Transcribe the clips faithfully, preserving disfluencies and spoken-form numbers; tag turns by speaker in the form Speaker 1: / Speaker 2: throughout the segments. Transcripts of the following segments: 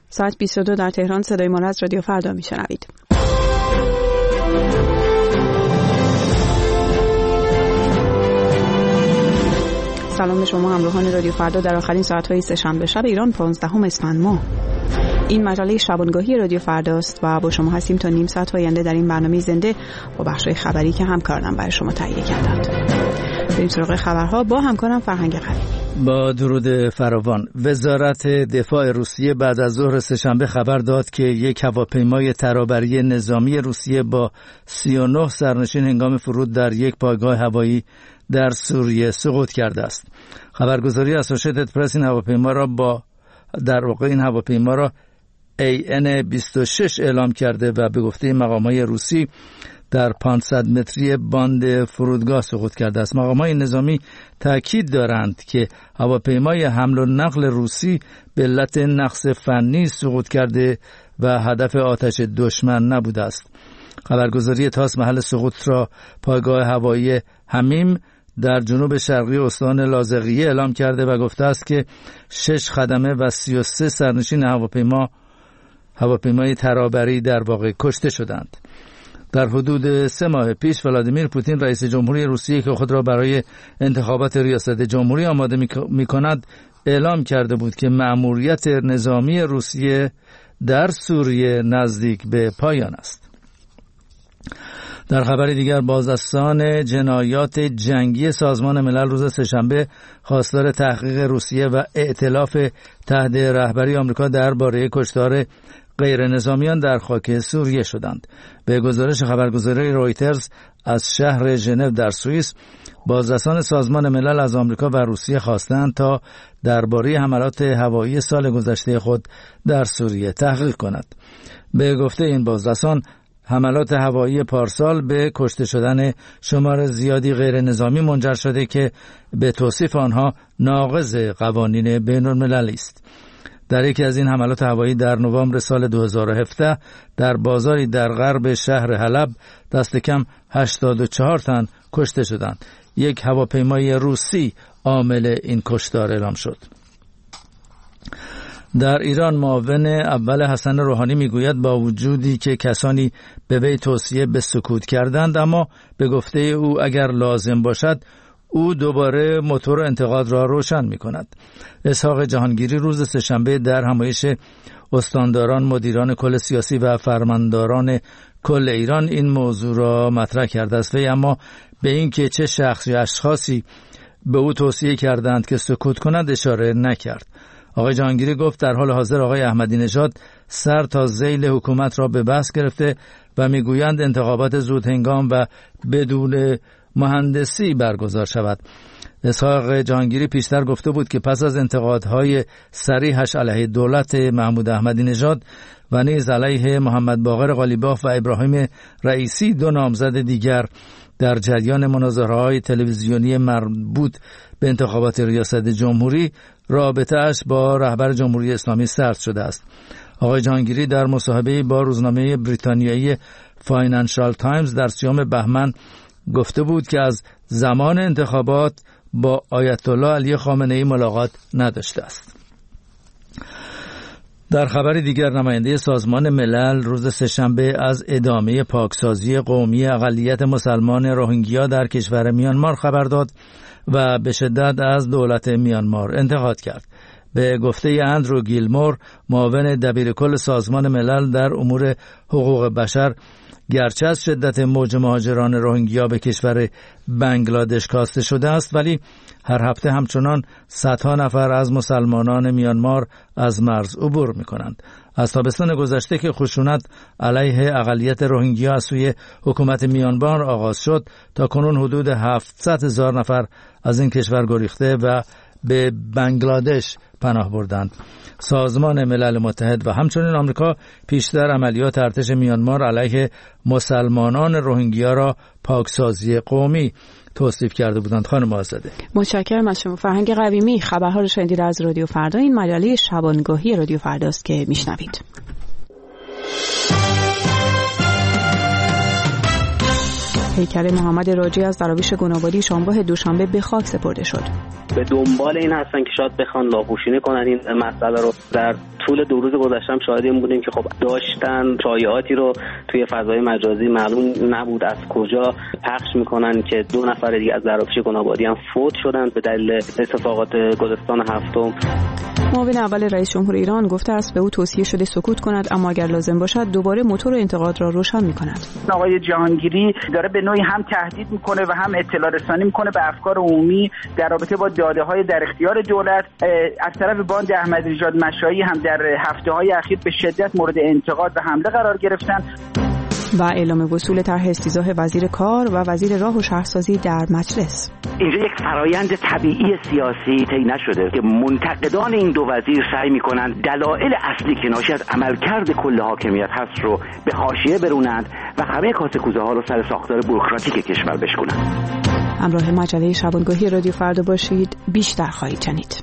Speaker 1: ساعت بیست و دو در تهران. صدای ما را از رادیو فردا میشنوید. سلام به شما همراهان رادیو فردا در آخرین ساعت‌های سه‌شنبه شب ایران پانزدهم اسفند ماه. این مجله شبانگاهی رادیو فرداست و با شما هستیم تا نیم ساعت آینده در این برنامه زنده با بخش‌های خبری که همکارانم برای شما تهیه کردند. بریم سراغ خبرها با همکارم فرهنگ قویمی.
Speaker 2: با درود فراوان. وزارت دفاع روسیه بعد از ظهر سه‌شنبه خبر داد که یک هواپیمای ترابری نظامی روسیه با سی و نه سرنشین هنگام فرود در یک پایگاه هوایی در سوریه سقوط کرده است. خبرگزاری اسوشیتد پرس این هواپیما را با در واقع این هواپیما را ای ان بیست و شش اعلام کرده و به گفته مقامات روسی در پانصد متری باند فرودگاه سقوط کرده است. مقامات نظامی تاکید دارند که هواپیمای حمل و نقل روسی به علت نقص فنی سقوط کرده و هدف آتش دشمن نبوده است. خبرگزاری تاس محل سقوط را پایگاه هوایی حمیم در جنوب شرقی استان لاذقیه اعلام کرده و گفته است که شش خدمه و سی و سه سرنشین هواپیما هواپیمای ترابری در واقع کشته شدند. در حدود سه ماه پیش ولادیمیر پوتین رئیس جمهوری روسیه که خود را برای انتخابات ریاست جمهوری آماده می کند اعلام کرده بود که مأموریت نظامی روسیه در سوریه نزدیک به پایان است. در خبر دیگر بازرسان جنایات جنگی سازمان ملل روز سه‌شنبه خواستار تحقیق روسیه و ائتلاف تحت رهبری آمریکا درباره کشتار غیر نظامیان در خاک سوریه شدند. به گزارش خبرگزاری رویترز از شهر ژنو در سوئیس، بازرسان سازمان ملل از آمریکا و روسیه خواستند تا درباره حملات هوایی سال گذشته خود در سوریه تحقیق کند. به گفته این بازرسان، حملات هوایی پارسال به کشته شدن شمار زیادی غیر نظامی منجر شده که به توصیف آنها ناقض قوانین بین المللی است. در یکی از این حملات هوایی در نوامبر سال دو هزار و هفده در بازاری در غرب شهر حلب دست کم هشتاد و چهار تن کشته شدند. یک هواپیمای روسی عامل این کشتار اعلام شد. در ایران معاون اول حسن روحانی میگوید با وجودی که کسانی به وی توصیه به سکوت کردند، اما به گفته او اگر لازم باشد او دوباره موتور انتقاد را روشن می کند. اسحاق جهانگیری روز سه‌شنبه در همایش استانداران، مدیران کل سیاسی و فرمانداران کل ایران این موضوع را مطرح کرده است. وی اما به این که چه شخصی اشخاصی به او توصیه کردند که سکوت کند اشاره نکرد. آقای جهانگیری گفت در حال حاضر آقای احمدی نژاد سر تا ذیل حکومت را به بحث گرفته و میگویند انتخابات زود هنگام و بدون مهندسی برگزار شود. اسحاق جهانگیری پیشتر گفته بود که پس از انتقادهای صریحش علیه دولت محمود احمدی نژاد و نیز علیه محمد باقر قالیباف و ابراهیم رئیسی، دو نامزد دیگر در جریان مناظره‌های تلویزیونی مربوط به انتخابات ریاست جمهوری، رابطه‌اش با رهبر جمهوری اسلامی سرد شده است. آقای جهانگیری در مصاحبه‌ای با روزنامه بریتانیایی فاینانشال تایمز در سیوم بهمن گفته بود که از زمان انتخابات با آیت الله علی خامنه‌ای ملاقات نداشته است. در خبر دیگر نماینده سازمان ملل روز سه‌شنبه از ادامه پاکسازی قومی اقلیت مسلمان روهینگیا در کشور میانمار خبر داد و به شدت از دولت میانمار انتقاد کرد. به گفته اندرو گیلمور، معاون دبیر کل سازمان ملل در امور حقوق بشر، گرچه از شدت موج مهاجران روهینگیا به کشور بنگلادش کاسته شده است، ولی هر هفته همچنان صدها نفر از مسلمانان میانمار از مرز عبور می کنند. از تابستان گذشته که خشونت علیه اقلیت روهینگیا از سوی حکومت میانمار آغاز شد، تا کنون حدود هفتصد هزار نفر از این کشور گریخته و به بنگلادش پناه بردند. سازمان ملل متحد و همچنین آمریکا پیشتر عملیات ارتش میانمار علیه مسلمانان روهینگیا را پاکسازی قومی توصیف کرده بودند. خانم آزاده،
Speaker 1: متشکرم از شما. فرهنگ قویمی، خبرها رو شنیدید از رادیو فردا. این مجله شبانگاهی رادیو فرداست که میشنوید. پیکر محمد راجی از دراویش گنابادی شامگاه دوشنبه به خاک سپرده شد.
Speaker 3: به دنبال این هستن که شاید بخوان لاپوشینی کنن این مسئله رو. در طول دو روز گذشته هم شاهد این بودیم که خب داشتن شایعاتی رو توی فضای مجازی، معلوم نبود از کجا پخش میکنن که دو نفر دیگه از ظرافشی گنابادی هم فوت شدن به دلیل اتفاقات گلستان هفتم.
Speaker 1: معاون اول رئیس جمهور ایران گفته است به او توصیه شده سکوت کند، اما اگر لازم باشد دوباره موتور انتقاد را روشن می‌کند.
Speaker 4: آقای جهانگیری داره به نوعی هم تهدید میکنه و هم اطلاع رسانی میکنه به افکار عمومی در رابطه با داده‌های در اختیار دولت. از طرف باند احمدی‌نژاد مشایی هم در هفته‌های اخیر به شدت مورد انتقاد و حمله قرار گرفتن.
Speaker 1: و اعلام وصول طرح استیضاح وزیر کار و وزیر راه و شهرسازی در مجلس.
Speaker 5: اینجا یک فرایند طبیعی سیاسی طی نشده که منتقدان این دو وزیر سعی میکنن دلایل اصلی که ناشی از عملکرد کل حاکمیت هست رو به حاشیه برونند و همه کاسه کوزه ها رو سر ساختار بوروکراتیک کشور بشکنند.
Speaker 1: همراه مجله شبانگاهی رادیو فردا باشید، بیشتر خواهید شنید.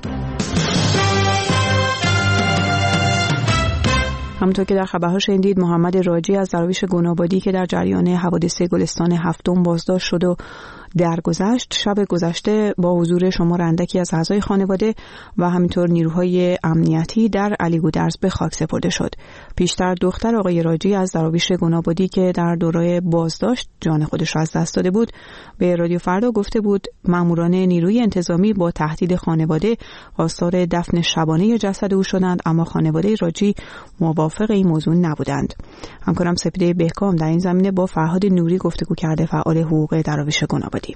Speaker 1: همونطور که در خبرها شنیدید، محمد راجی از دراویش گنابادی که در جریان حوادث گلستان هفتم بازداشت شد و درگذشت، شب گذشته با حضور شمار اندکی از اعضای خانواده و همینطور نیروهای امنیتی در علیگودرز به خاک سپرده شد. پیشتر دختر آقای راجی از دراویش گنابادی که در دوره بازداشت جان خودش را از دست داده بود، به رادیو فردا گفته بود ماموران نیروی انتظامی با تهدید خانواده خواستار دفن شبانه جسد او شدند، اما خانواده راجی موافق این موضوع نبودند. همکارم سپیده بهکام در این زمینه با فرهاد نوری گفتگو کرده، فعال حقوق دراویش گنابادی.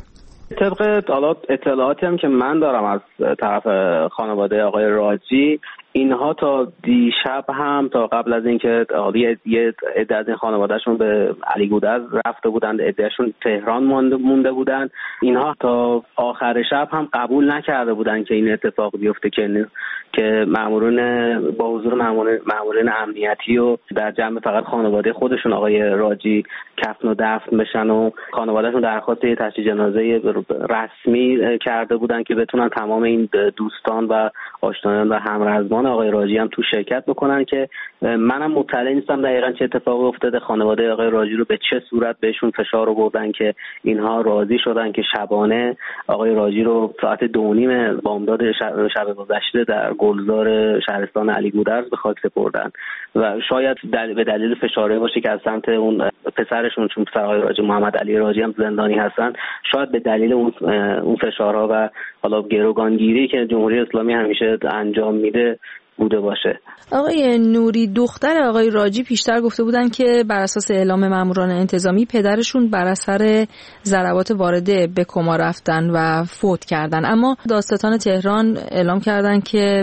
Speaker 3: طبق اطلاعاتی هم که من دارم از طرف خانواده آقای راجی، اینها تا دیشب هم تا قبل از اینکه یه عده از این خانوادهشون به علیگودرز رفته بودند، عدهشون تهران مونده بودند، اینها تا آخر شب هم قبول نکرده بودند که این اتفاق بیفته که که مامورون با حضور مامورین امنیتی و در جمع فقط خانواده خودشون آقای راجی کفن و دفن بشن و خانوادهشون درخواست تشییع جنازه رسمی کرده بودند که بتونن تمام این دوستان و آشنایان و همرزمان آقای راجی هم تو شرکت بکنن. که منم مطلع نیستم دقیقاً چه اتفاقی افتاده، خانواده آقای راجی رو به چه صورت بهشون فشار آوردن که اینها راضی شدن که شبانه آقای راجی رو ساعت دو نیم بامداد شب, شب گذشته در گلزار شهرستان علیگودرز به خاک سپردن و شاید دل... به دلیل فشاره باشه که از سمت اون پسرشون، چون پسر آقای راجی محمد علی راجی هم زندانی هستن، شاید به دلیل اون اون فشارها و حالا گروگانگیری که جمهوری اسلامی همیشه انجام میده بوده باشه.
Speaker 6: آقای نوری، دختر آقای راجی پیشتر گفته بودن که بر اساس اعلام ماموران انتظامی پدرشون بر اثر ضربات وارده به کما رفتن و فوت کردن، اما دادستان تهران اعلام کردن که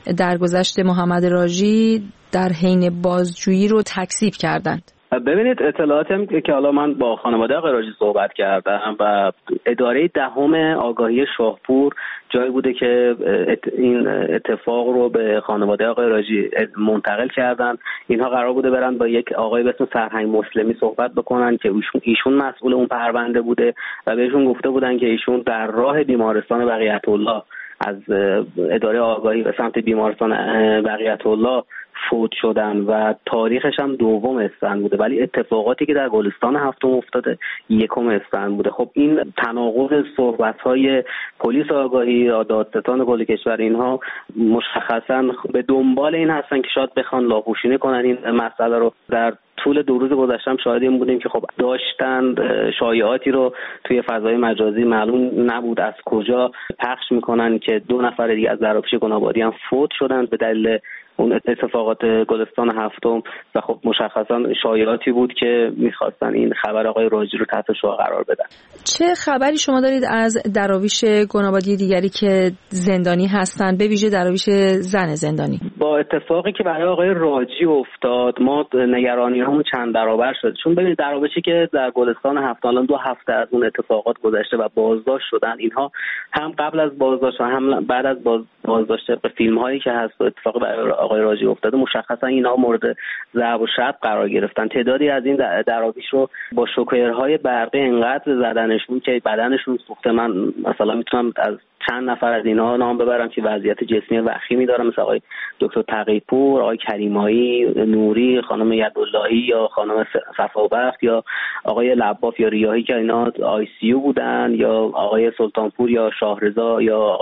Speaker 6: درگذشت محمد راجی در حین بازجویی رو تکذیب کردند.
Speaker 3: ببینید، اطلاعاتی هم که حالا من با خانواده آقای راجی صحبت کردم و اداره دهم آگاهی شاهپور جایی بوده که این اتفاق رو به خانواده آقای راجی منتقل کردن. اینها قرار بوده برن با یک آقای به اسم سرهنگ مسلمی صحبت بکنن که ایشون مسئول اون پرونده بوده و بهشون گفته بودن که ایشون در راه بیمارستان بقیت‌الله از اداره آگاهی به سمت بیمارستان بقیت‌الله فوت شدن و تاریخش هم دوم اسفند بوده، ولی اتفاقاتی که در گلستان هفتم افتاده یکم اسفند بوده. خب این تناقض صحبت‌های پلیس آگاهی یا دادستان کل کشور، اینها مشخصاً به دنبال این هستن که شاید بخوان لاپوشینی کنن این مسئله رو. در طول دو روز گذشته هم شاهد این بودیم که خب داشتن شایعاتی رو توی فضای مجازی، معلوم نبود از کجا پخش میکنن که دو نفر دیگه از ظرافشی گنابادی هم فوت شدن به دلیل اون اتفاقات گلستان هفتم و خب مشخصا شایعاتی بود که میخواستن این خبر آقای راجی رو تحت شعاع قرار بدن.
Speaker 6: چه خبری شما دارید از دراویش گنابادی دیگری که زندانی هستند، به ویژه دراویش زن زندانی؟
Speaker 3: با اتفاقی که برای آقای راجی افتاد ما نگرانی همون چند برابر شد، چون ببینید دراویشی که در گلستان هفتم الان دو هفته از اون اتفاقات گذشته و بازداشت شدن، اینها هم قبل از بازداشت و هم بعد از باز بازداشت به فیلم هایی که هست و اتفاق برای آقای راجی افتاده مشخصا اینها مورد ضرب و شتم قرار گرفتن. تعدادی از این دراویش رو با شوکرهای برقی انقدر زدنشون که بدنشون سوخته. من مثلا میتونم از چند نفر از اینها نام ببرم که وضعیت جسمی وخیمی دارن، مثل آقای دکتر تقی‌پور، آقای کریمایی، نوری، خانم یداللهی یا خانم صفابخت یا آقای لباف یا ریاحی که اینا آی سی یو بودن، یا آقای سلطانپور یا شاهرضا یا آقای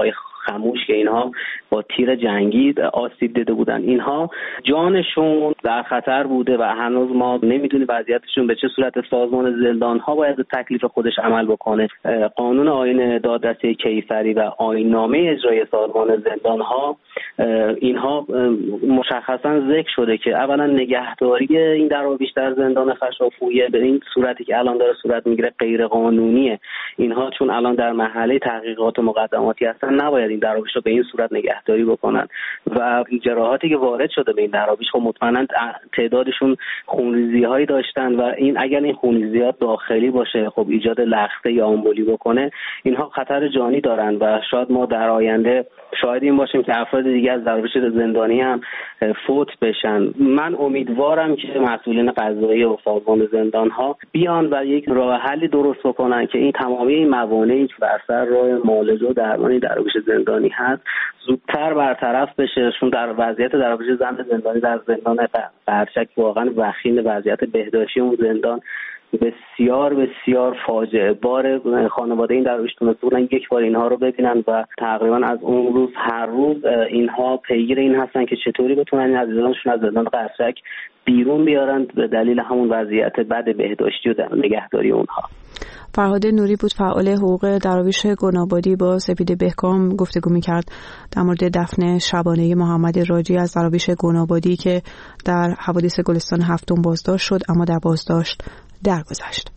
Speaker 3: خموش که اینها با تیر جنگی آسیب دیده بودن. اینها جانشون در خطر بوده و هنوز ما نمیدونیم وضعیتشون به چه صورت. سازمان زندان‌ها باید به تکلیف خودش عمل بکنه. قانون آیین دادرسی کیفری و آیین‌نامه اجرای سازمان زندان‌ها اینها مشخصا ذکر شده که اولا نگهداری این دراویش در زندان خشافویه به این صورتی که الان داره صورت میگیره غیر قانونیه. اینها چون الان در مرحله تحقیقات و مقدماتی هستن نباید این دراویش رو به این صورت نگهداری بکنن و جراحاتی که وارد شده به این دراویش خب مطمئنا تعدادشون خونریزی‌هایی داشتن و این اگر این خونریزی‌ها داخلی باشه خب ایجاد لخته یا آمبولی بکنه اینها خطر جانی دارن و شاید ما در آینده شاید این باشیم که افراد دیگه از دراویش زندانی هم فوت بشن. من امیدوارم که مسئولین قضایی و سازمان زندان‌ها بیان و یک راه حلی درست بکنن که این تمامی این موانعی که بر سر راه معالجه و درمان دراویش زندانی هست زودتر برطرف بشه. چون در وضعیت دراویش زن زندانی در زندان قرچک واقعا وخیم وضعیت بهداشتی اون زندان بسیار بسیار فاجعه بار. خانواده این دراویش تونسته بودن یک بار اینها رو ببینن و تقریبا از اون روز هر روز اینها پیگیر این هستن که چطوری بتونن این عزیزانشون از زندان قرچک بیرون بیارن به دلیل همون وضعیت بد بهداشتی و نگهداری اونها.
Speaker 1: فرهاد نوری بود، فعال حقوق دراویش گنابادی، با سپید بهکام گفتگو می‌کرد در مورد دفن شبانه محمد راجی از دراویش گنابادی که در حوادث گلستان هفتم بازداشت شد اما در بازداشت درگذشت.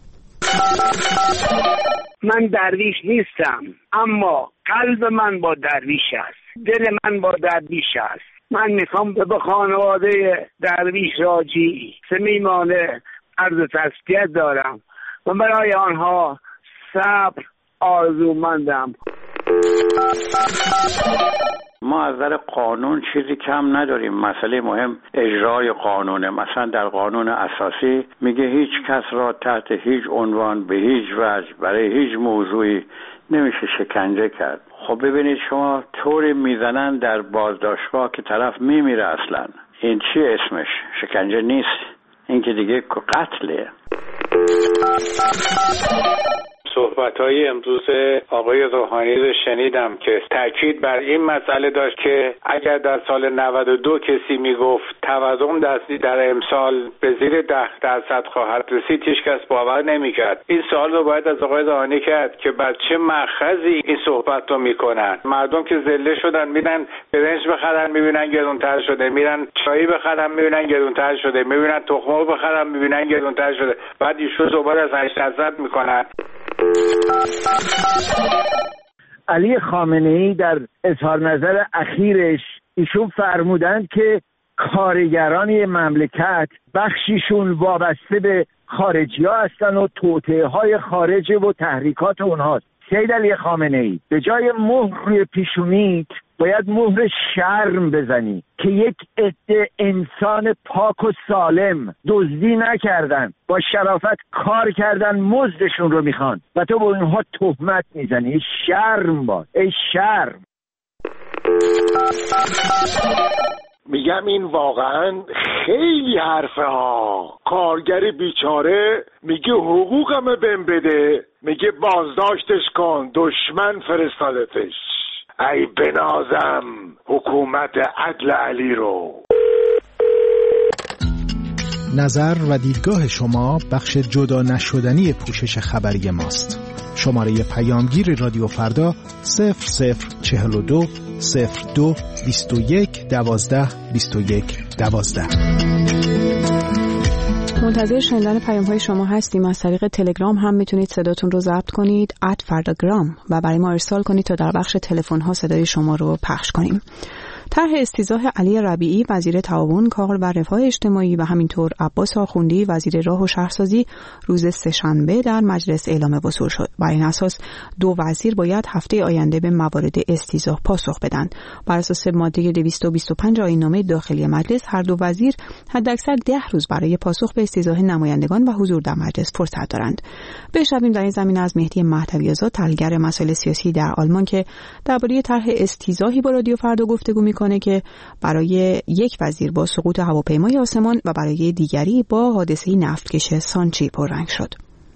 Speaker 7: من درویش نیستم اما قلب من با درویش است، دل من با درویش است. من میخوام به خانواده درویش راجی صمیمانه عرض تسلیت دارم و برای آنها صبر آرزومندم.
Speaker 8: ما از نظر قانون چیزی کم نداریم. مسئله مهم اجرای قانونه. مثلا در قانون اساسی میگه هیچ کس را تحت هیچ عنوان به هیچ وجه برای هیچ موضوعی نمیشه شکنجه کرد. خب ببینید شما طوری میزنن در بازداشتگاه که طرف میمیره. اصلا این چی اسمش؟ شکنجه نیست، این که دیگه قتله.
Speaker 9: صحبت‌های امروز آقای روحانی رو شنیدم که تاکید بر این مسئله داشت که اگر در سال نود و دو کسی میگفت تورم دستی در امسال به زیر ده درصد خواهد رسید هیچ کس باور نمیکرد. این سوال رو باید از آقای روحانی کرد که بر چه مأخذی این صحبت رو میکنن. مردم که ذله شدن میرن برنج بخرن میبینن گرونتر شده، میرن چای بخرن میبینن گرونتر شده، میبینن تخم مرغ بخرن میبینن گرونتر شده، بعد ایشون صحبت از هشت درصد میکنن.
Speaker 7: علی خامنه‌ای در اظهار نظر اخیرش ایشون فرمودند که کارگران مملکت بخشیشون وابسته به خارجی ها هستن و توطئه های خارجه و تحریکات اونهاست. سید علی خامنه‌ای به جای مهر روی پیشونیت باید مهر شرم بزنی که یک عده انسان پاک و سالم دزدی نکردن، با شرافت کار کردن، مزدشون رو میخوان و تو با اونها تهمت میزنی. شرم باد، ای شرم.
Speaker 10: میگم این واقعا خیلی حرفه ها. کارگر بیچاره میگه حقوقمه بهم بده، میگه بازداشتش کن، دشمن فرستادتش. ای بنازم حکومت عدل علی رو.
Speaker 11: نظر و دیدگاه شما بخش جدا نشدنی پوشش خبری ماست. شماره پیامگیر رادیو فردا صفر صفر چهل و دو صفر دو بیست و یک دوازده بیست و یک دوازده.
Speaker 1: منتظر شنیدن پیام های شما هستیم. از طریق تلگرام هم میتونید صداتون رو ضبط کنید ات فرداگرام و برای ما ارسال کنید تا در بخش تلفن ها صدای شما رو پخش کنیم. طرح استیضاح علی ربیعی وزیر تعاون، کار و رفاه اجتماعی و همینطور عباس آخوندی وزیر راه و شهرسازی روز سه‌شنبه در مجلس اعلام وصول شد. بر این اساس دو وزیر باید هفته آینده به موارد استیضاح پاسخ بدن. بر اساس ماده دویست و بیست و پنج آیین‌نامه داخلی مجلس هر دو وزیر حداکثر ده روز برای پاسخ به استیضاح نمایندگان و حضور در مجلس فرصت دارند. بشنویم در این زمینه از مهدی مهدوی آزاد، تحلیلگر مسائل سیاسی در آلمان، که درباره طرح استیضاحی با رادیو فردا گفتگو میکنه که برای یک وزیر با سقوط هواپیمای آسمان و برای دیگری با حادثه نفتکش سانچی پررنگ شد.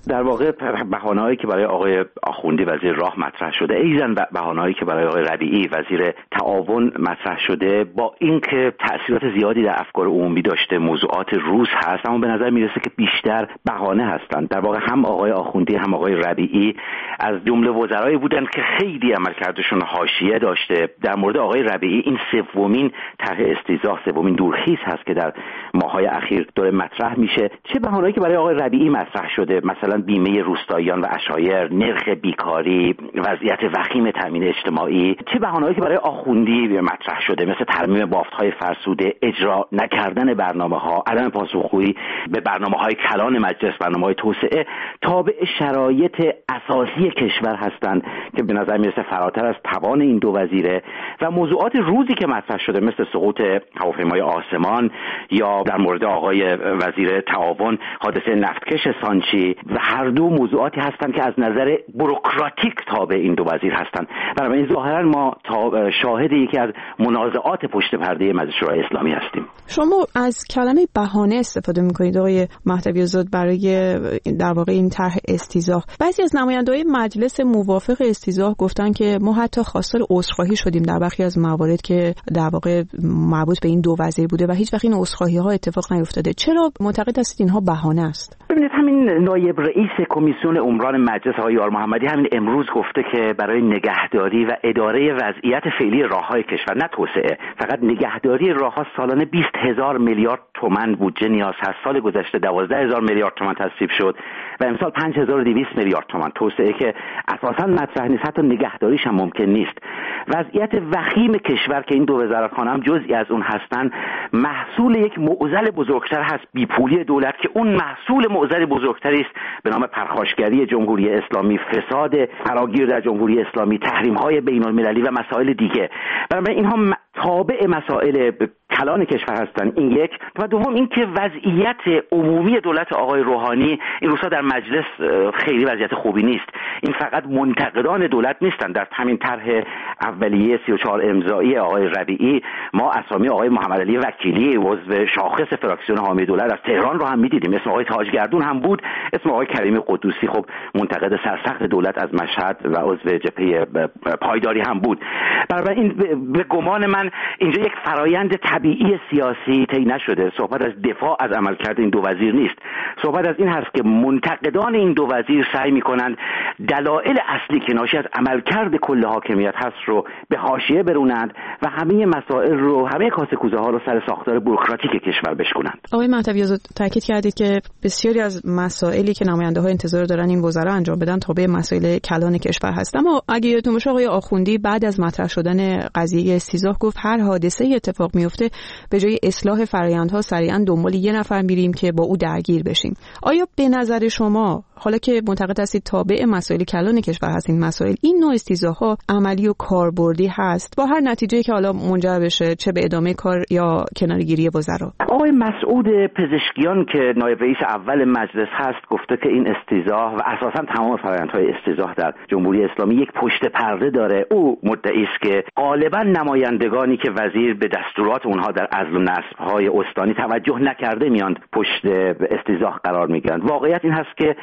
Speaker 5: در واقع بهانه‌هایی که برای آقای آخوندی وزیر راه مطرح شده، ایزن بهانه‌هایی که برای آقای ربیعی وزیر تعاون مطرح شده، با اینکه تأثیرات زیادی در افکار عمومی داشته، موضوعات روز هست، اما به نظر میرسه که بیشتر بهانه هستند. در واقع هم آقای آخوندی هم آقای ربیعی از جمله وزرایی بودند که خیلی عملکردشون حاشیه داشته. در مورد آقای ربیعی این سومین طرح استیضاح، سومین دورخیز هست که در ماه‌های اخیر داره مطرح میشه. چه بهانه‌ای که برای آقای ربیعی مطرح شده، مثلا بیمه روستاییان و عشایر، نرخ بیکاری، وضعیت وخیم تامین اجتماعی، چه بهانه‌ای که برای آخوندی مطرح شده، مثل ترمیم بافت‌های فرسوده، اجرا نکردن برنامه‌ها، عدم پاسخگویی به برنامه‌های کلان مجلس، برنامه‌های توسعه، تابع شرایط اساسی کشور هستند که به نظر میرسه فراتر از توان این دو وزیره. و موضوعات روزی که مطرح شده مثل سقوط هواپیمای آسمان یا در مورد آقای وزیر تعاون حادثه نفتکش سانچی، و هر دو موضوعاتی هستند که از نظر بوروکراتیک تابع این دو وزیر هستند. بنابراین ظاهرا ما شاهد یکی از منازعات پشت پرده مجلس شورای اسلامی هستیم.
Speaker 1: شما از کلمه بهانه استفاده می‌کنید آقای مهدوی آزاد برای در واقع این طرح استیضاح. بعضی از نماینده‌های مجلس موافق استیضاح گفتن که ما حتی خواستار عذرخواهی شدیم در برخی از موارد که در واقع مربوط به این دو وزیر بوده و هیچ وقت این عذرخواهی‌ها اتفاق نیفتاده. چرا معتقد هستید اینها بهانه است؟
Speaker 5: ببینید، همین نایب رئیس کمیسیون عمران مجلس آقای یار محمدی همین امروز گفته که برای نگهداری و اداره وضعیت فعلی راه‌های کشور، نه توسعه، فقط نگهداری راه‌ها سالانه بیست هزار میلیارد تومان بودجه نیاز هست. سال گذشته دوازده هزار میلیارد تومان تصویب شد و امسال پنج هزار و دویست میلیارد تومان. توسعه که اساساً مطرح نیست، حتی نگهداریش هم ممکن نیست. وضعیت وخیم کشور که این دو وزارتخانه هم جزئی از اون هستن، محصول یک معضل بزرگتر هست، بیپولی دولت، که اون محصول معضل بزرگتری است به نام پرخاشگری جمهوری اسلامی، فساد فراگیر در جمهوری اسلامی، تحریم‌های بین‌المللی و مسائل دیگه. بنابراین اینها تابع مسائل کلان کشور هستند. این یک. و دوم اینکه وضعیت عمومی دولت آقای روحانی این روزها در مجلس خیلی وضعیت خوبی نیست. این فقط منتقدان دولت نیستند. در همین طرح اولیه سی و چهار امضایی آقای ربیعی ما اسامی آقای محمد علی وکیلی عضو شاخص فراکسیون حامی دولت از تهران رو هم می‌دیدیم. اسم آقای تاجگردون هم بود، اسم آقای کریمی قدوسی خب منتقد سرسخت دولت از مشهد و عضو جبهه پایداری هم بود. بنابراین به گمان من اینجا یک فرایند طبیعی سیاسی طی نشده. صحبت از دفاع از عملکرد این دو وزیر نیست. صحبت از این هست که منتقدان این دو وزیر سعی می‌کنند دلایل اصلی که ناشی از عملکرد کل حاکمیت هست رو به حاشیه برونند و همه مسائل رو، همه کاسه کوزه ها رو سر ساختار بوروکراتیک کشور بشکنند.
Speaker 1: آقای مهدوی آزاد تاکید کردید که بسیاری از مسائلی که نماینده‌ها انتظار دارن این وزرا انجام بدن تابع مسائل کلان کشور هست. اما اگه یادتون باشه آقای آخوندی بعد از مطرح شدن قضیه استیضاح گفت هر حادثه اتفاق میفته به جای اصلاح فرآیندها سریعا دنبال یه نفر میریم که با او درگیر بشیم. آیا به نظر شما حالا که معتقد هستید تابع مسائل کلان کشور هست این مسائل، این نوع استیضاح‌ها عملی و کاربردی هست با هر نتیجه‌ای که حالا منجر بشه، چه به ادامه کار یا کناره‌گیری وزرا؟
Speaker 5: آقای مسعود پزشکیان که نایب رئیس اول مجلس هست گفته که این استیضاح و اساساً تمام فرآیندهای استیضاح در جمهوری اسلامی یک پشت پرده داره. او مدعی است که غالباً نمایندگانی که وزیر به دستورات اونها در عزل و نصب‌های استانی توجه نکرده میاند پشت استیضاح قرار میگیرند. واقعیت این هست که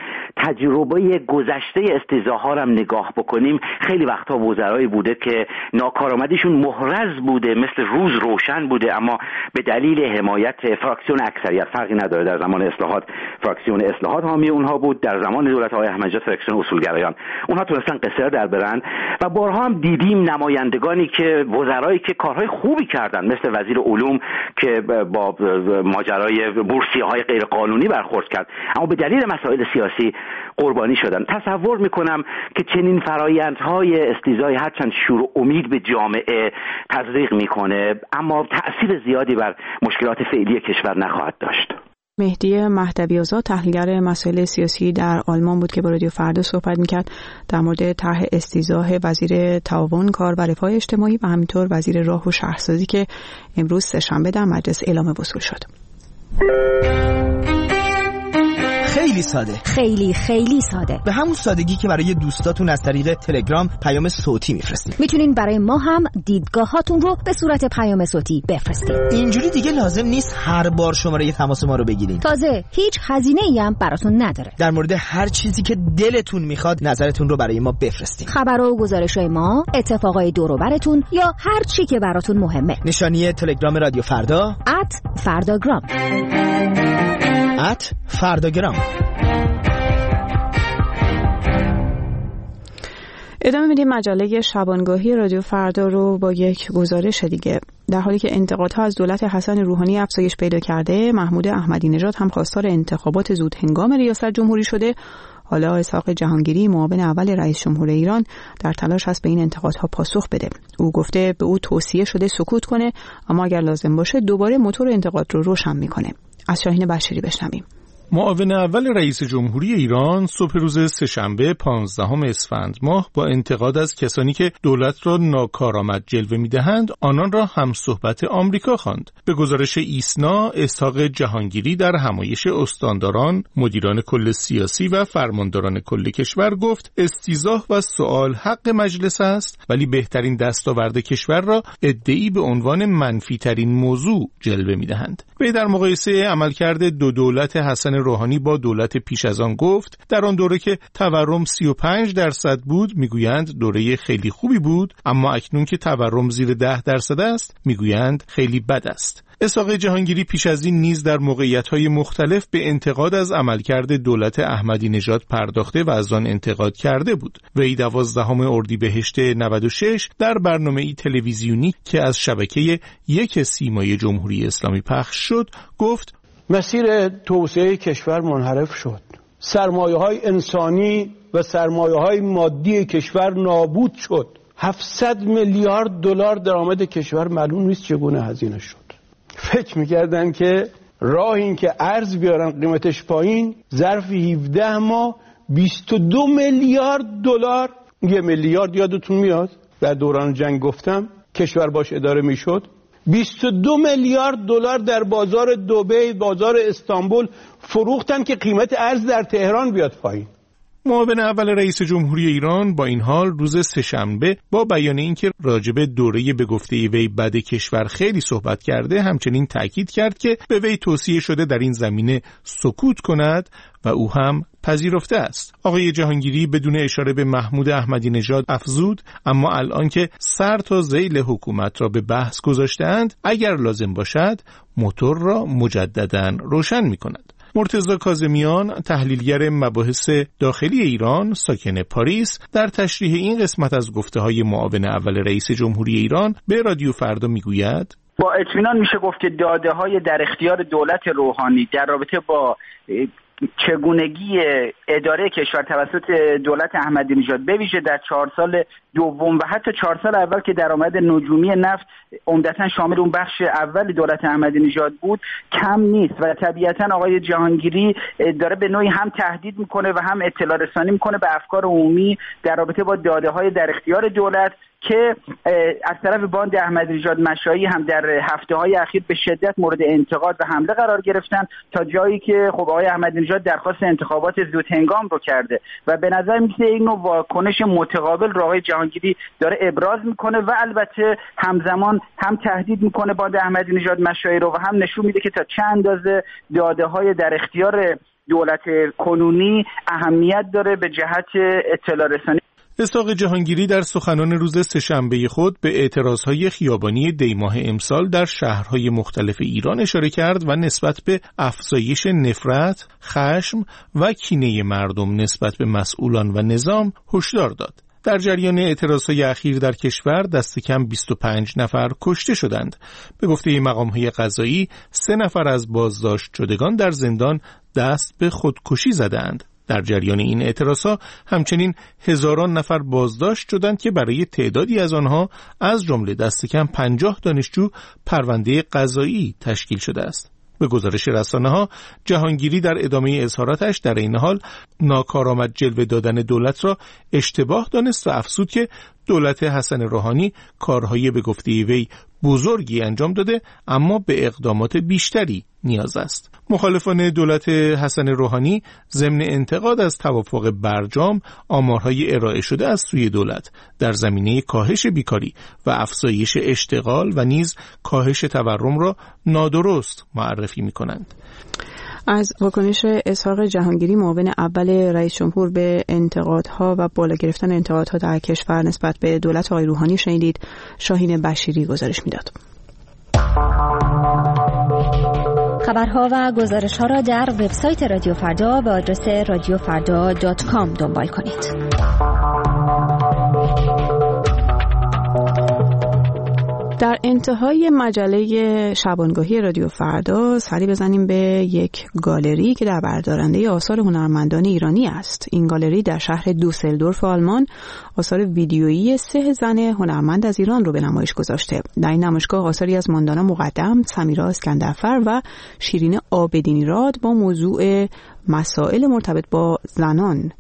Speaker 5: تجربه گذشته استیضاح‌ها رو هم نگاه بکنیم، خیلی وقتها وزرایی بوده که ناکارآمدیشون محرز بوده، مثل روز روشن بوده، اما به دلیل حمایت فراکسیون اکثریت، فرقی نداره، در زمان اصلاحات فراکسیون اصلاحات حامی اونها بود، در زمان دولت آقای احمدی نژاد فراکسیون اصولگرایان، اونها تونستن قصر در برن. و بارها هم دیدیم نمایندگانی که وزرایی که کارهای خوبی کردن، مثل وزیر علوم که با ماجرای بورسیه‌های غیر قانونی برخورد کرد، اما به دلیل مسائل سیاسی قربانی شدن. تصور میکنم که چنین فرایندهای استیضاحی هرچند شور و امید به جامعه تزریق میکنه، اما تأثیر زیادی بر مشکلات فعلی کشور نخواهد داشت.
Speaker 1: مهدی مهدوی آزاد تحلیلگر مسائل سیاسی در آلمان بود که با رادیو فردا صحبت میکرد در مورد طرح استیضاح وزیر تعاون، کار و رفاه اجتماعی و همینطور وزیر راه و شهرسازی که امروز سه‌شنبه در مجلس اعلام وصول شد.
Speaker 12: خیلی ساده،
Speaker 13: خیلی خیلی ساده،
Speaker 12: به همون سادگی که برای دوستاتون از طریق تلگرام پیام صوتی میفرستین.
Speaker 13: میتونین برای ما هم دیدگاهاتون رو به صورت پیام صوتی بفرستین.
Speaker 12: اینجوری دیگه لازم نیست هر بار شماره تماس ما رو بگیرین.
Speaker 13: تازه هیچ هزینه‌ای هم براتون نداره.
Speaker 12: در مورد هر چیزی که دلتون میخواد نظرتون رو برای ما بفرستین.
Speaker 13: خبرها و گزارش‌های ما، اتفاقای دور و براتون یا هر چی که براتون مهمه.
Speaker 12: نشانی تلگرام رادیو فردا
Speaker 13: ات فرداگرام
Speaker 12: ات فرداگرام.
Speaker 1: ادامه میدیم مجله شبانگاهی رادیو فردا رو با یک گزارش دیگه. در حالی که انتقادها از دولت حسن روحانی افزایش پیدا کرده، محمود احمدی نژاد هم خواستار انتخابات زود هنگام ریاست جمهوری شده. حالا اسحاق جهانگیری معاون اول رئیس جمهور ایران در تلاش هست به این انتقادها پاسخ بده. او گفته به او توصیه شده سکوت کنه، اما اگر لازم باشه دوباره موتور انتقاد رو روشن میکنه. از شاهین بشیری بشنویم.
Speaker 14: معاون اول رئیس جمهوری ایران صبح روز سه‌شنبه پانزدهم اسفند ماه با انتقاد از کسانی که دولت را ناکارآمد جلوه می‌دهند آنان را همصحبت آمریکا خواند. به گزارش ایسنا، اسحاق جهانگیری در همایش استانداران، مدیران کل سیاسی و فرمانداران کل کشور گفت استیضاح و سؤال حق مجلس است، ولی بهترین دستاورد کشور را ادعی به عنوان منفی‌ترین موضوع جلوه می‌دهند. وی در مقایسه عملکرد دو دولت حسن روحانی با دولت پیش از آن گفت در آن دوره که تورم سی و پنج درصد بود میگویند دوره خیلی خوبی بود، اما اکنون که تورم زیر ده درصد است میگویند خیلی بد است. اسحاق جهانگیری پیش از این نیز در موقعیت‌های مختلف به انتقاد از عملکرد دولت احمدی نژاد پرداخته و از آن انتقاد کرده بود. وی دوازدهم اردیبهشت نود و شش در برنامه‌ای تلویزیونی که از شبکه یک سیمای جمهوری اسلامی پخش شد گفت
Speaker 15: مسیر توسعه کشور منحرف شد. سرمایه‌های انسانی و سرمایه‌های مادی کشور نابود شد. هفتصد میلیارد دلار درآمد کشور معلوم نیست چگونه هزینه شد. فکر می‌کردن که راه این که ارز بیارن قیمتش پایین ظرف هفده ماه بیست و دو میلیارد دلار، یه میلیارد یادتون میاد در دوران جنگ گفتم کشور باش اداره میشد، بیست و دو میلیارد دلار در بازار دبی، بازار استانبول فروختن که قیمت ارز در تهران بیاد پایین.
Speaker 14: معاون اول رئیس جمهوری ایران با این حال روز سه‌شنبه با بیان اینکه راجب دوره به گفته وی بد کشور خیلی صحبت کرده، همچنین تاکید کرد که به وی توصیه شده در این زمینه سکوت کند و او هم پذیرفته است. آقای جهانگیری بدون اشاره به محمود احمدی نژاد افزود اما الان که سر تا ذیل حکومت را به بحث گذاشته‌اند اگر لازم باشد موتور را مجدداً روشن می‌کند. مرتضی کاظمیان تحلیلگر مباحث داخلی ایران ساکن پاریس در تشریح این قسمت از گفته‌های معاون اول رئیس جمهوری ایران به رادیو فردا میگوید
Speaker 4: با اطمینان میشه گفت که داده‌های در اختیار دولت روحانی در رابطه با چگونگی اداره کشور توسط دولت احمدی نژاد به ویژه در چهار سال دوم و حتی چهار سال اول که درآمد نجومی نفت عمدتاً شامل اون بخش اول دولت احمدی نژاد بود کم نیست و طبیعتاً آقای جهانگیری داره به نوعی هم تهدید میکنه و هم اطلاع رسانی میکنه به افکار عمومی در رابطه با داده‌های در اختیار دولت که از طرف باند احمدی نژاد مشایی هم در هفته‌های اخیر به شدت مورد انتقاد و حمله قرار گرفتن تا جایی که خب آقای احمدی نژاد درخواست انتخابات زود هنگام رو کرده و به نظر میاد این نوع واکنش متقابل رو آقای جهانگیری داره ابراز میکنه و البته همزمان هم تهدید میکنه باند احمدی نژاد مشایی رو و هم نشون میده که تا چه اندازه داده‌های در اختیار دولت کنونی اهمیت داره به جهت اطلاع رسانی.
Speaker 14: اسحاق جهانگیری در سخنان روز سه‌شنبه خود به اعتراضهای خیابانی دیماه امسال در شهرهای مختلف ایران اشاره کرد و نسبت به افزایش نفرت، خشم و کینه مردم نسبت به مسئولان و نظام هشدار داد. در جریان اعتراضهای اخیر در کشور دست کم بیست و پنج نفر کشته شدند. به گفته مقام‌های قضایی سه نفر از بازداشت شدگان در زندان دست به خودکشی زدند. در جریان این اعتراضها همچنین هزاران نفر بازداشت شدند که برای تعدادی از آنها از جمله دست کم پنجاه دانشجو پرونده قضایی تشکیل شده است. به گزارش رسانه‌ها جهانگیری در ادامه اظهاراتش در این حال ناکارآمد جلوه دادن دولت را اشتباه دانست و افزود که دولت حسن روحانی کارهای به گفته وی بزرگی انجام داده، اما به اقدامات بیشتری نیاز است. مخالفان دولت حسن روحانی ضمن انتقاد از توافق برجام آمارهای ارائه شده از سوی دولت در زمینه کاهش بیکاری و افزایش اشتغال و نیز کاهش تورم را نادرست معرفی می‌کنند.
Speaker 1: از واکنش اسحاق جهانگیری معاون اول رئیس جمهور به انتقادها و بالا گرفتن انتقادها در کشور نسبت به دولت آقای روحانی شنیدید. شاهین بشیری گزارش میداد.
Speaker 13: خبرها و گزارش‌ها را در وبسایت رادیو فردا به آدرس رادیو فردا دات کام دنبال کنید.
Speaker 1: در انتهای مجله شبانگاهی رادیو فردا سری بزنیم به یک گالری که در بردارنده آثار هنرمندان ایرانی است. این گالری در شهر دوسلدورف آلمان آثار ویدیویی سه زن هنرمند از ایران رو به نمایش گذاشته. در این نمایشگاه آثاری از ماندانا مقدم، سمیرا اسکندرفر و شیرین آبدینی راد با موضوع مسائل مرتبط با زنان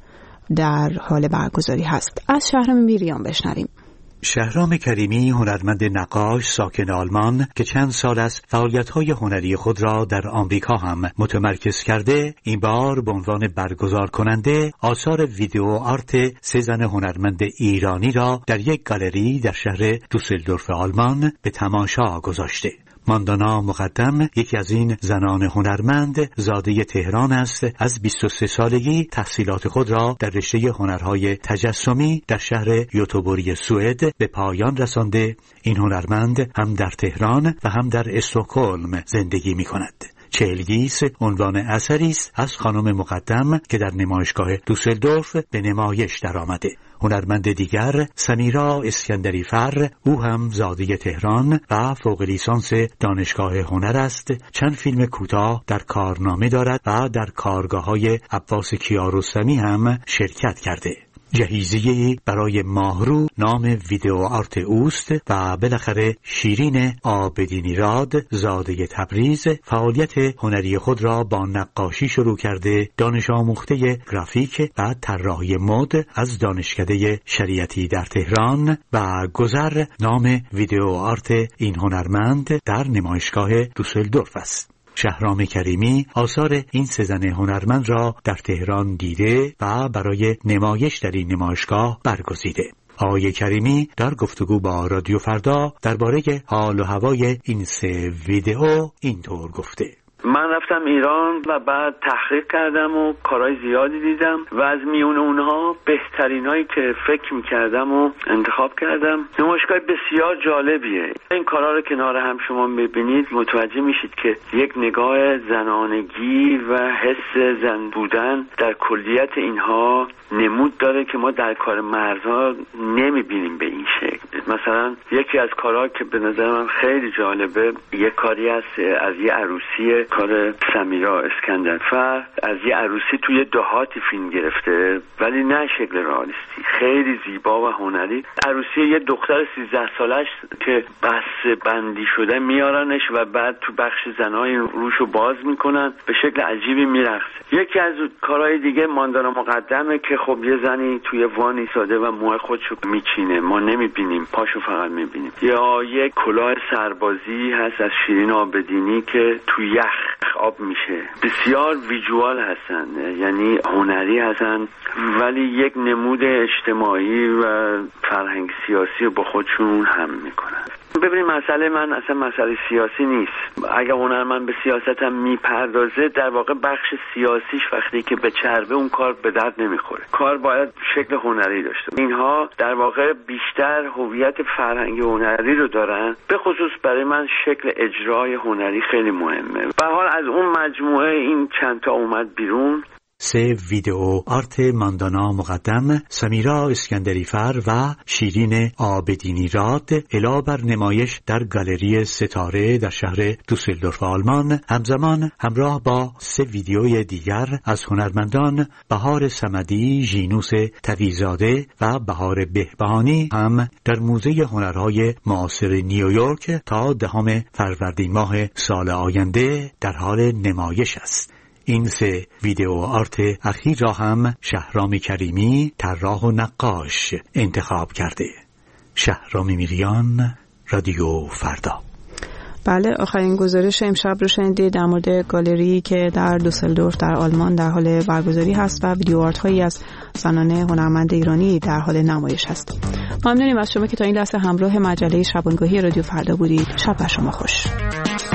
Speaker 1: در حال برگزاری هست. از شهرام میریان بشنویم.
Speaker 16: شهرام کریمی، هنرمند نقاش ساکن آلمان که چند سال از فعالیت‌های هنری خود را در آمریکا هم متمرکز کرده، این بار به عنوان برگزار کننده آثار ویدیو آرت سه زن هنرمند ایرانی را در یک گالری در شهر دوسلدورف آلمان به تماشا گذاشته. ماندانا مقدم یکی از این زنان هنرمند زاده تهران است. از بیست و سه سالگی تحصیلات خود را در رشته هنرهای تجسمی در شهر یوتوبوری سوئد به پایان رسانده. این هنرمند هم در تهران و هم در استکهلم زندگی می کند. چهلگیس عنوان اثری است از خانم مقدم که در نمایشگاه دوسلدورف به نمایش درآمده. هنرمند دیگر سمیرا اسکندریفر، او هم زاده تهران و فوق لیسانس دانشگاه هنر است. چند فیلم کوتاه در کارنامه دارد و در کارگاه‌های عباس کیارستمی هم شرکت کرده. جهیزیه‌ای برای ماهرو نام ویدیو آرت اوست و بالاخره شیرین آبدینی راد زاده تبریز فعالیت هنری خود را با نقاشی شروع کرده. دانش آموخته گرافیک و طراحی مد از دانشکده شریعتی در تهران و گذر نام ویدیو آرت این هنرمند در نمایشگاه دوسلدورف است. شهرام کریمی آثار این سه زن هنرمند را در تهران دیده و برای نمایش در این نمایشگاه برگزیده. آقای کریمی در گفتگو با رادیو فردا درباره حال و هوای این سه ویدئو اینطور گفته:
Speaker 17: من رفتم ایران و بعد تحقیق کردم و کارهای زیادی دیدم و از میون اونها بهترینایی که فکر میکردم و انتخاب کردم. نمایشگاه بسیار جالبیه. این کارها رو کنار هم شما میبینید متوجه میشید که یک نگاه زنانگی و حس زن بودن در کلیت اینها نمود داره که ما در کار مردها نمیبینیم به این شکل. مثلا یکی از کارها که به نظر من خیلی جالبه یک کاری است از یه عروسی، کار سمیرا اسکندرفر، از یه عروسی توی دهاتی فیلم گرفته ولی نه شکل رئالیستی، خیلی زیبا و هنری. عروسی یه دختر سیزده سالش که بس بندی شده میارنش و بعد تو بخش زنای روشو باز میکنن، به شکل عجیبی میرقصه. یکی از کارهای دیگه ماندانا مقدمه که خب یه زنی توی وانی ساده و موهای خودشو میچینه، ما نمیبینیم، پاشو فقط میبینیم. یا یک کلاه سربازی هست از شیرین آبدینی که توی یخ آب میشه. بسیار ویژوال هستن، یعنی هنری هستن ولی یک نمود اجتماعی و فرهنگ سیاسی رو با خودشون هم میکنن. ببینید مسئله من اصلا مسئله سیاسی نیست. اگر هنرمند به سیاست هم میپردازه در واقع بخش سیاسیش وقتی که به چربه اون کار به درد نمیخوره. کار باید شکل هنری داشته. اینها در واقع بیشتر هویت فرهنگی هنری رو دارن. به خصوص برای من شکل اجرای هنری خیلی مهمه. به هر حال از اون مجموعه این چند تا اومد بیرون.
Speaker 16: سه ویدئو آرت ماندانا مقدم، سمیرا اسکندریفر و شیرین آبدینی راد الا بر نمایش در گالری ستاره در شهر دوسلدورف آلمان همزمان همراه با سه ویدئوی دیگر از هنرمندان بهار صمدی، ژینوس تقی‌زاده و بهار بهبهانی هم در موزه هنرهای معاصر نیویورک تا دهم فروردین ماه سال آینده در حال نمایش است. این سه ویدئو آرت اخیر را هم شهرام کریمی، طراح و نقاش انتخاب کرده. شهرام میریان، رادیو فردا.
Speaker 1: بله، آخرین گزارش امشب رو شنیدید در مورد گالری که در دوسلدورف در آلمان در حال برگزاری هست و ویدیو آرت هایی از زنان هنرمند ایرانی در حال نمایش هست. ممنونیم از شما که تا این لحظه همراه مجله شبانگاهی رادیو فردا بودید. شب بر شما خوش.